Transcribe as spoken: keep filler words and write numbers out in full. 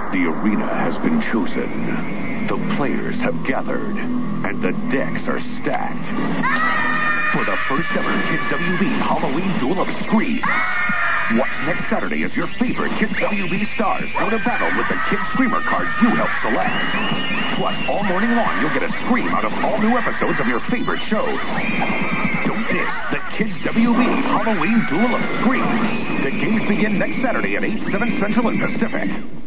The arena has been chosen. The players have gathered. And the decks are stacked. For the first ever Kids W B Halloween Duel of Screams. Watch next Saturday as your favorite Kids W B stars go to battle with the Kid Screamer cards you helped select. Plus, all morning long, you'll get a scream out of all new episodes of your favorite shows. Don't miss the Kids W B Halloween Duel of Screams. The games begin next Saturday at eight, seven Central and Pacific.